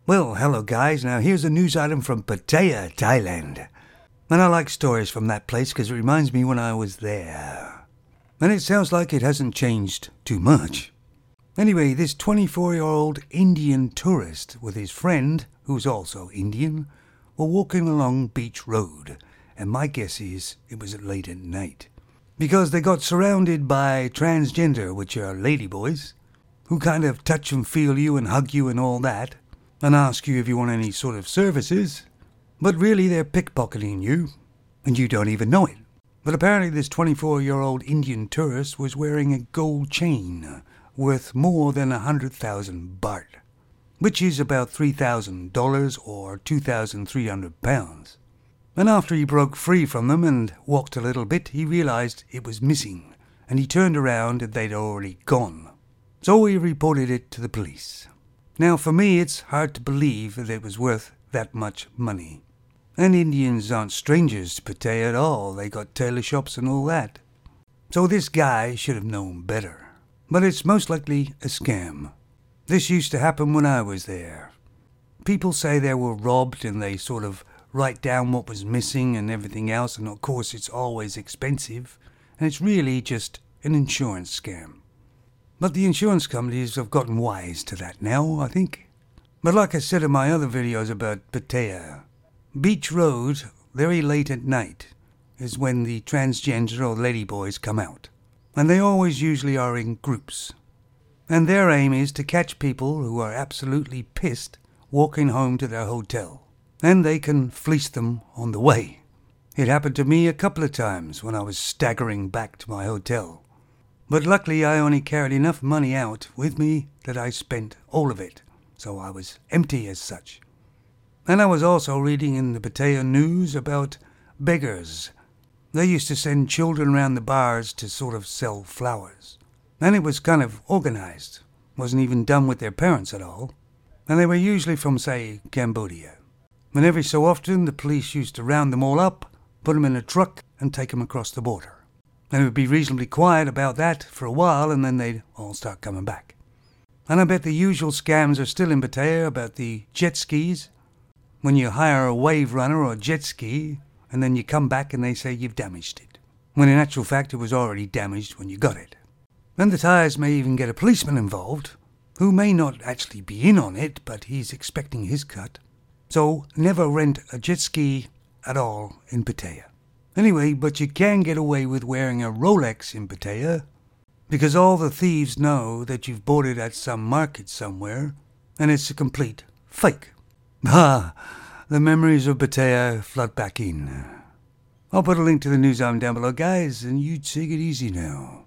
Well, hello guys, now here's a news item from Pattaya, Thailand. And I like stories from that place because it reminds me when I was there. And it sounds like it hasn't changed too much. Anyway, this 24-year-old Indian tourist with his friend, who's also Indian, were walking along Beach Road. And my guess is it was late at night. Because they got surrounded by transgender, which are ladyboys, who kind of touch and feel you and hug you and all that, and ask you if you want any sort of services, but really they're pickpocketing you, and you don't even know it. But apparently this 24-year-old Indian tourist was wearing a gold chain worth more than 100,000 baht, which is about $3,000 or 2,300 pounds. And after he broke free from them and walked a little bit, he realized it was missing, and he turned around and they'd already gone. So he reported it to the police. Now for me it's hard to believe that it was worth that much money. And Indians aren't strangers to Pattaya at all, they got tailor shops and all that. So this guy should have known better. But it's most likely a scam. This used to happen when I was there. People say they were robbed and they sort of write down what was missing and everything else, and of course it's always expensive, and it's really just an insurance scam. But the insurance companies have gotten wise to that now, I think. But like I said in my other videos about Pattaya, Beach Road, very late at night, is when the transgender or ladyboys come out. And they always usually are in groups. And their aim is to catch people who are absolutely pissed walking home to their hotel. And they can fleece them on the way. It happened to me a couple of times when I was staggering back to my hotel. But luckily I only carried enough money out with me that I spent all of it, so I was empty as such. And I was also reading in the Pattaya news about beggars. They used to send children around the bars to sort of sell flowers. And it was kind of organized, wasn't even done with their parents at all. And they were usually from, say, Cambodia. And every so often the police used to round them all up, put them in a truck and take them across the border. And it would be reasonably quiet about that for a while, and then they'd all start coming back. And I bet the usual scams are still in Pattaya about the jet skis. When you hire a wave runner or a jet ski, and then you come back and they say you've damaged it. When in actual fact it was already damaged when you got it. And the Thais may even get a policeman involved, who may not actually be in on it, but he's expecting his cut. So never rent a jet ski at all in Pattaya. Anyway, but you can get away with wearing a Rolex in Pattaya, because all the thieves know that you've bought it at some market somewhere, and it's a complete fake. Ah, the memories of Pattaya flood back in. I'll put a link to the news item down below, guys, and you take it easy now.